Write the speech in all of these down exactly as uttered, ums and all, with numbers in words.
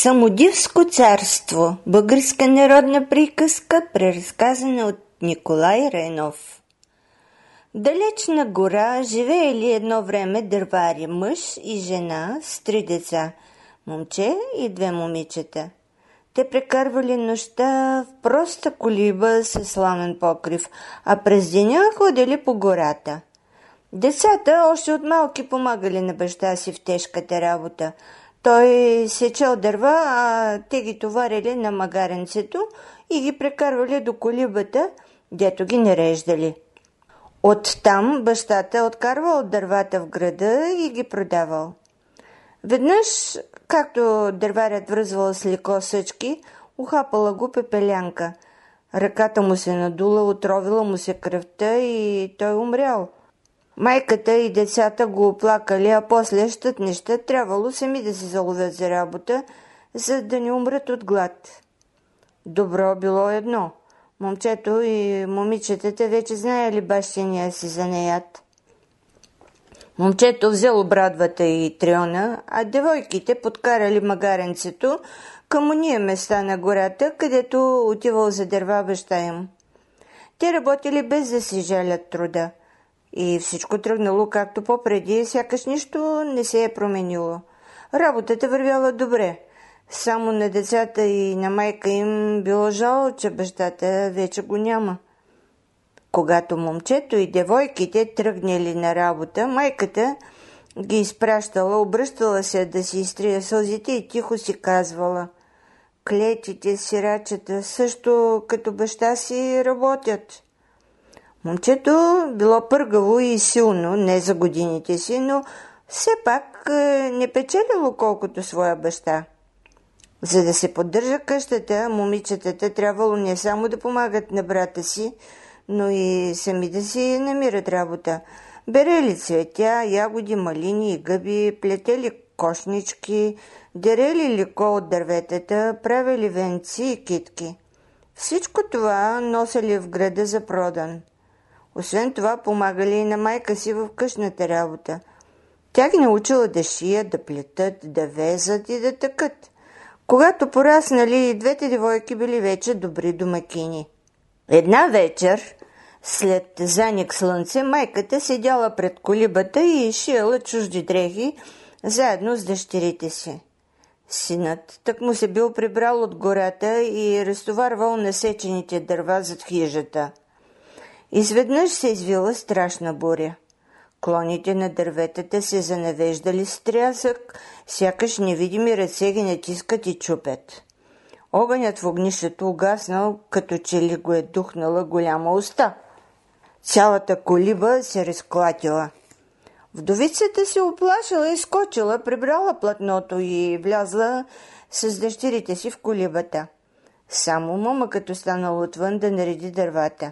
Самодивско царство. Българска народна приказка, преразказана от Николай Райнов. В далечна гора живеели едно време дървари, мъж и жена с три деца, момче и две момичета. Те прекарвали нощта в проста колиба с сламен покрив, а през деня ходили по гората. Децата още от малки помагали на баща си в тежката работа. Той сечел дърва, а те ги товарили на магаренцето и ги прекарвали до колибата, дето ги нареждали. Оттам бащата откарвал дървата в града и ги продавал. Веднъж, както дърварят връзвал с леко съчки, ухапала го пепелянка. Ръката му се надула, отровила му се кръвта и той умрял. Майката и децата го оплакали, а после щат неща трябвало сами да се заловят за работа, за да не умрат от глад. Добро било едно. Момчето и момичетата вече знаели бащиния си занаят. Момчето взело брадвата и триона, а девойките подкарали магаренцето към ония места на гората, където отивал за дърва баща им. Те работили без да си жалят труда. И всичко тръгнало както по-преди, сякаш нищо не се е променило. Работата вървяла добре. Само на децата и на майка им било жало, че бащата вече го няма. Когато момчето и девойките тръгнали на работа, майката ги изпращала, обръщала се да си изтрие сълзите и тихо си казвала: «Клетите сирачета също като баща си работят». Момчето било пъргаво и силно, не за годините си, но все пак не печелило колкото своя баща. За да се поддържа къщата, момичетата трябвало не само да помагат на брата си, но и сами да си намират работа. Берели цветя, ягоди, малини и гъби, плетели кошнички, дерели леко от дърветата, правили венци и китки. Всичко това носели в града за продан. Освен това, помагали и на майка си в къщната работа. Тя ги научила да шият, да плетат, да везат и да тъкат. Когато пораснали, и двете девойки били вече добри домакини. Една вечер, след заник слънце, майката седяла пред колибата и шияла чужди дрехи заедно с дъщерите си. Синът тък му се бил прибрал от гората и разтоварвал насечените дърва зад хижата. Изведнъж се извила страшна буря. Клоните на дърветата се занавеждали с трясък, сякаш невидими ръце ги натискат и чупят. Огънят в огнището угаснал, като че ли го е духнала голяма уста. Цялата колиба се разклатила. Вдовицата се оплашила и скочила, прибрала платното и влязла с дъщерите си в колибата. Само момъкът останал отвън да нареди дървата.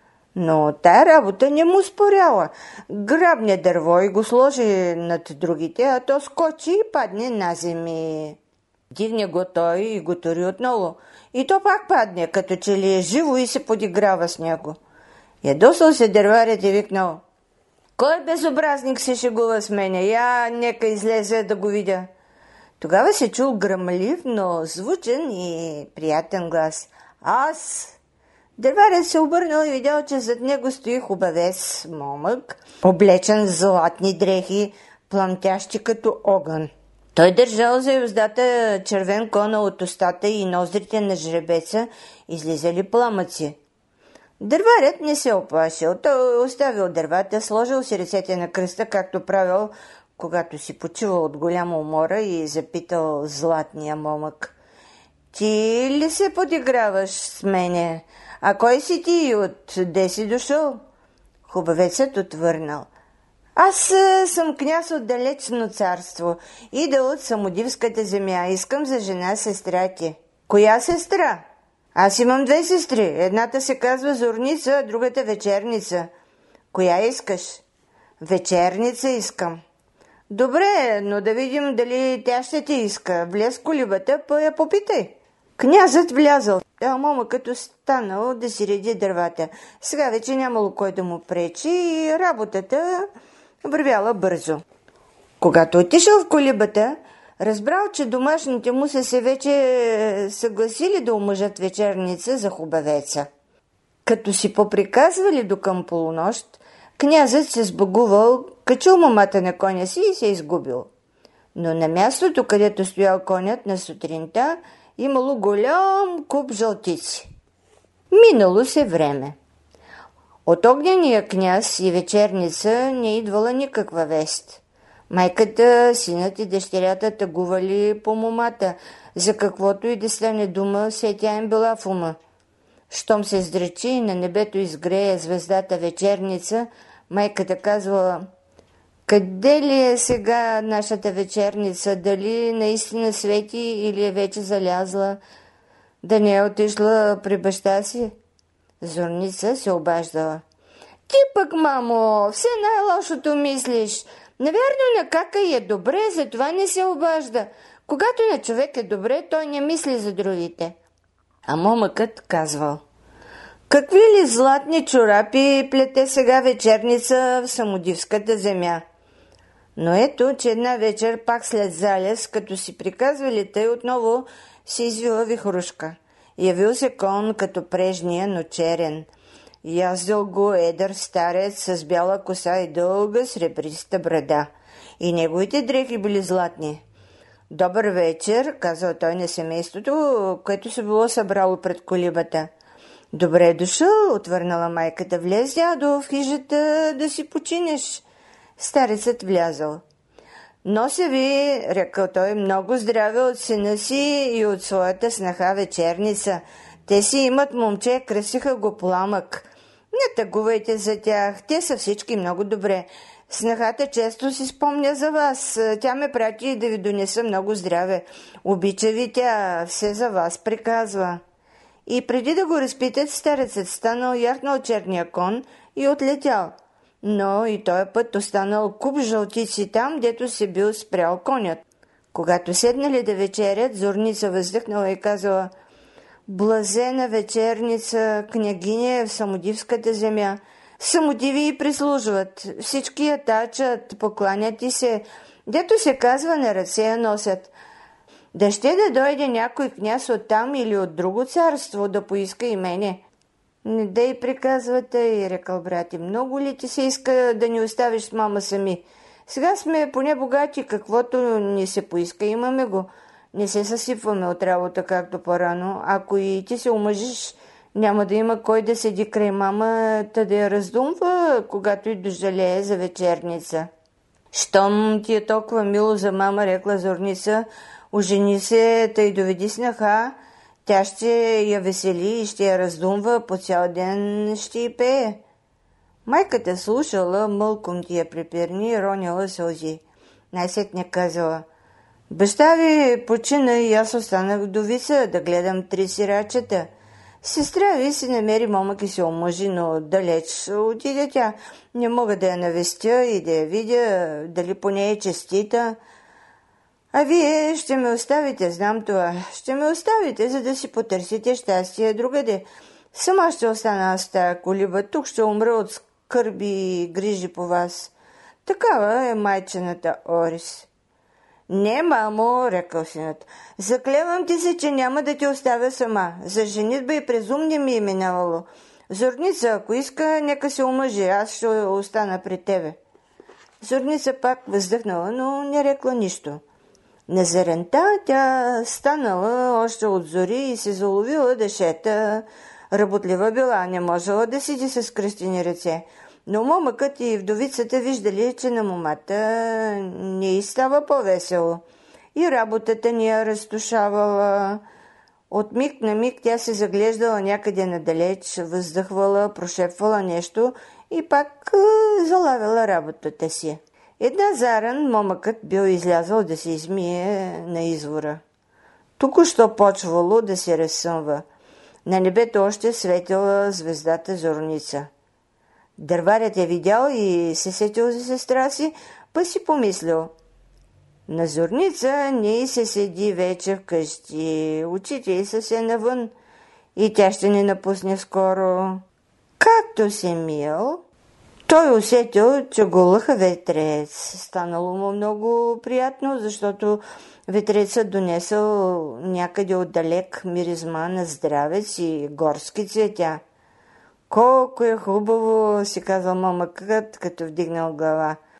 Но тая работа не му споряла. Грабне дърво и го сложи над другите, а то скочи и падне на земи. Дигне го той и го тури отново. И то пак падне, като че ли е живо и се подиграва с него. Ядосал се дърварят и викнал: «Кой безобразник се шегува с мене? Я нека излезе да го видя». Тогава се чул гръмлив, но звучен и приятен глас: «Аз!» Дърварят се обърнал и видял, че зад него стои хубавец момък, облечен в златни дрехи, пламтящи като огън. Той държал за юздата червен кона от устата и ноздрите на жребеца излизали пламъци. Дърварят не се оплашил. Той оставил дървата, сложил си ръцете на кръста, както правил, когато си почивал от голяма умора, и запитал златния момък: «Ти ли се подиграваш с мене? А кой си ти и отде си дошъл?» Хубавецът отвърнал: «Аз съм княз от далечно царство, идол от самодивската земя. Искам за жена сестра ти». «Коя сестра?» «Аз имам две сестри. Едната се казва Зорница, а другата Вечерница». «Коя искаш?» «Вечерница искам». «Добре, но да видим дали тя ще ти иска. Влез в колибата, па я попитай». Князът влязъл, а момъкът останал да си реди дървата. Сега вече нямало кой да му пречи и работата вървяла бързо. Когато отишъл в колибата, Разбрал, че домашните му са се вече съгласили да омъжат вечерница за хубавеца. Като си поприказвали до към полунощ, князът се сбогувал, качил момата на коня си и се изгубил. Но на мястото, където стоял конят на сутринта, имало голям куп жълтици. Минало се време. От огнения княз и вечерница не идвала никаква вест. Майката, синът и дъщерята тъгували по момата, за каквото и да стане дума, се тя им била в ума. Щом се здрачи и на небето изгрея звездата вечерница, майката казвала: къде ли е сега нашата вечерница, дали наистина свети или е вече залязла, да не е отишла при баща си? Зорница се обаждала: ти пък, мамо, все най-лошото мислиш. Навярно на кака и е добре, затова не се обажда. Когато на човек е добре, той не мисли за другите. А момъкът казвал: какви ли златни чорапи плете сега вечерница в самодивската земя. Но ето, че една вечер, пак след залез, като си приказвали, тъй отново се извила вихрушка. Явил се кон като прежния, но черен. Яздил го едър старец с бяла коса и дълга сребриста брада. И неговите дрехи били златни. Добър вечер, казал той на семейството, което се било събрало пред колибата. Добре е дошъл, отвърнала майката. Влез, дядо, в хижата да си починеш. Старецът влязал. Нося ви, рекал той, много здраве от сина си и от своята снаха вечерница. Те си имат момче, красиха го пламък. Не тъгувайте за тях, те са всички много добре. Снахата често си спомня за вас. Тя ме прати да ви донеса много здраве. Обича ви тя, все за вас приказва. И преди да го разпитат, старецът станал, яхнал черния кон и отлетял. Но и този път останал куп жълтици там, дето се бил спрял конят. Когато седнали да вечерят, Зорница въздъхнала и казала: блазена вечерница, княгиня в самодивската земя. Самодиви и прислужват, всички я тачат, покланят и се, дето се казва, на ръце я носят. Да ще да дойде някой княз от там или от друго царство да поиска и мене. Не дей приказвате, и рекал брати, много ли ти се иска да ни оставиш с мама сами? Сега сме поне богати, каквото ни се поиска, имаме го. Не се съсипваме от работа, както по-рано. Ако и ти се омъжиш, няма да има кой да седи край мама, та да я раздумва, когато и дожалее за вечерница. Щом ти е толкова мило за мама, рекла Зорница, ожени се, тъй доведи снаха, тя ще я весели и ще я раздумва, по цял ден ще й пее. Майката слушала, мълком ти я припирни и ронила сълзи. Най-сетне казала: баща ви почина и аз останах вдовица да гледам три сирачета. Сестра ви си намери момък и се омъжи, но далеч отиде тя. Не мога да я навестя и да я видя, дали поне е честита. А вие ще ме оставите, знам това. Ще ме оставите, за да си потърсите щастие другаде. Сама ще остана аз в тая колиба. Тук ще умра от скърби и грижи по вас. Такава е майчената Орис. Не, мамо, рекал синът. Заклевам ти се, че няма да те оставя сама. За женитба и презум не ми е минавало. Зорница, ако иска, нека се омъжи. Аз ще остана при тебе. Зорница пак въздъхнала, но не рекла нищо. На зарента тя станала още от зори и се заловила да шета. Работлива била, не можела да седи с кръстени ръце. Но момъкът и вдовицата виждали, че на момата не й става по-весело. И работата ни я разтушавала. От миг на миг тя се заглеждала някъде надалеч, въздъхвала, прошепвала нещо и пак залавяла работата си. Една заран момъкът бил излязъл да се измие на извора. Току-що почвало да се разсъмва. На небето още светила звездата Зорница. Дърварят е видял и се сетил за сестра си, па си помислил: на Зорница не се седи вече вкъщи, очите й са се навън и тя ще ни напусне скоро. Както се мил, Той усетил, че го лъха ветрец. Станало му много приятно, защото ветрецът донесъл някъде отдалек миризма на здравец и горски цветя. Колко е хубаво, си казал мамъкът, като вдигнал глава.